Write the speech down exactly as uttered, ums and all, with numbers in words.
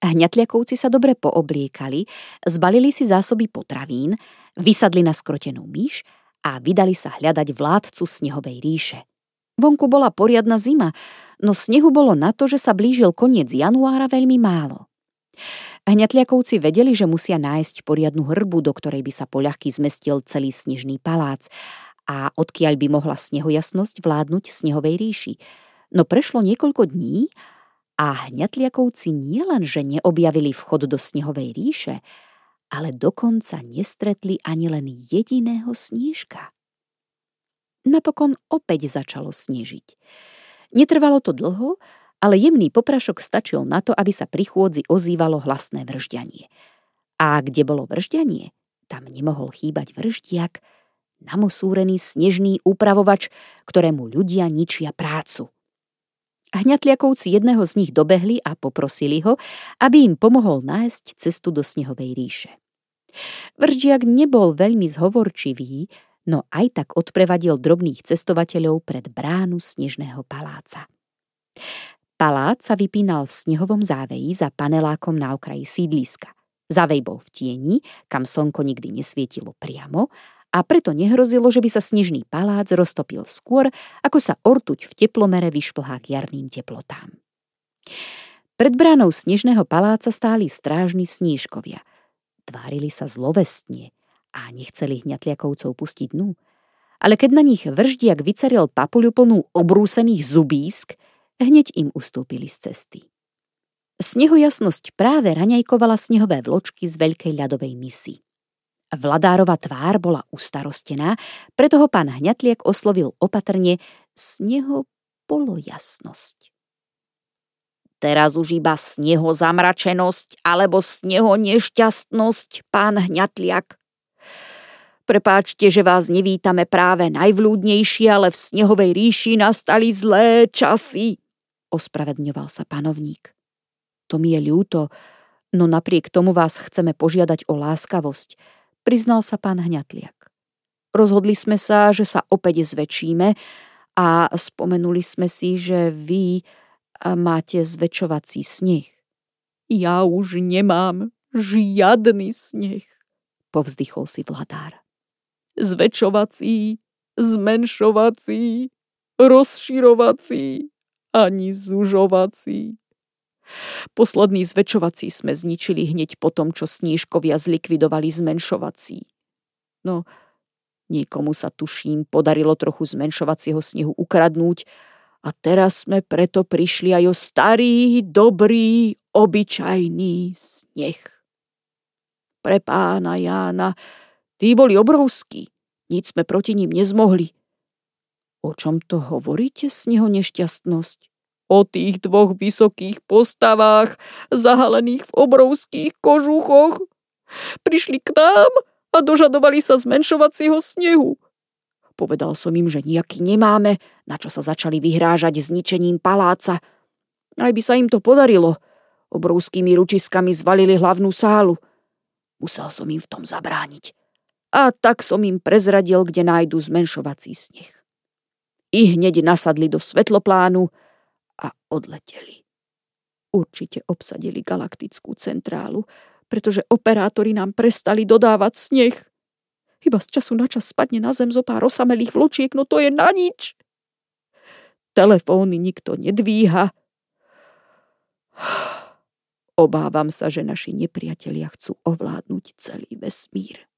Hňatliakovci sa dobre poobliekali, zbalili si zásoby potravín, vysadli na skrotenú myš a vydali sa hľadať vládcu snehovej ríše. Vonku bola poriadna zima, no snehu bolo na to, že sa blížil koniec januára veľmi málo. Hňatliakovci vedeli, že musia nájsť poriadnu hrbu, do ktorej by sa poľahky zmestil celý snežný palác a odkiaľ by mohla snehojasnosť vládnuť snehovej ríši. No prešlo niekoľko dní a hňatliakovci nielenže neobjavili vchod do snehovej ríše, ale dokonca nestretli ani len jediného snížka. Napokon opäť začalo snežiť. Netrvalo to dlho, ale jemný poprašok stačil na to, aby sa pri chôdzi ozývalo hlasné vržďanie. A kde bolo vržďanie, tam nemohol chýbať vrždiak, namosúrený snežný upravovač, ktorému ľudia ničia prácu. Hňatliakovci jedného z nich dobehli a poprosili ho, aby im pomohol nájsť cestu do snehovej ríše. Vrždiak nebol veľmi zhovorčivý, no aj tak odprevadil drobných cestovateľov pred bránu snežného paláca. Palác sa vypínal v snehovom záveji za panelákom na okraji sídliska. Závej bol v tieni, kam slnko nikdy nesvietilo priamo, a preto nehrozilo, že by sa snežný palác roztopil skôr, ako sa ortuť v teplomere vyšplhá k jarným teplotám. Pred bránou snežného paláca stáli strážni snížkovia. Tvárili sa zlovestne a nechceli hňatliakovcov pustiť dnu. Ale keď na nich vrždiak vycaril papuľu plnú obrúsených zubísk, hneď im ustúpili z cesty. Snehojasnosť práve raňajkovala snehové vločky z veľkej ľadovej misy. Vladárova tvár bola ustarostená, preto ho pán Hňatliak oslovil opatrne sneho polojasnosť. Teraz už iba sneho zamračenosť alebo sneho nešťastnosť, pán Hňatliak. Prepáčte, že vás nevítame práve najvľúdnejšie, ale v snehovej ríši nastali zlé časy, ospravedňoval sa panovník. To mi je ľúto, no napriek tomu vás chceme požiadať o láskavosť, priznal sa pán Hňatliak. Rozhodli sme sa, že sa opäť zväčšíme a spomenuli sme si, že vy máte zväčšovací sneh. Ja už nemám žiadny sneh, povzdychol si vladár. Zväčšovací, zmenšovací, rozširovací, ani zužovací. Posledný zväčšovací sme zničili hneď po tom, čo snížkovia zlikvidovali zmenšovací. No, niekomu sa tuším podarilo trochu zmenšovacieho snehu ukradnúť a teraz sme preto prišli aj o starý, dobrý, obyčajný sneh. Pre pána Jána, tí boli obrovskí, nic sme proti ním nezmohli. O čom to hovoríte, sneho nešťastnosť? O tých dvoch vysokých postavách, zahalených v obrovských kožuchoch. Prišli k nám a dožadovali sa zmenšovacieho snehu. Povedal som im, že nejaký nemáme, na čo sa začali vyhrážať zničením paláca. Aj by sa im to podarilo. Obrovskými ručiskami zvalili hlavnú sálu. Musel som im v tom zabrániť. A tak som im prezradil, kde nájdu zmenšovací sneh. I hneď nasadli do svetloplánu a odleteli. Určite obsadili galaktickú centrálu, pretože operátori nám prestali dodávať sneh. Iba z času na čas spadne na zem zo pár osamelých vločiek, no to je na nič. Telefóny nikto nedvíha. Obávam sa, že naši nepriatelia chcú ovládnuť celý vesmír.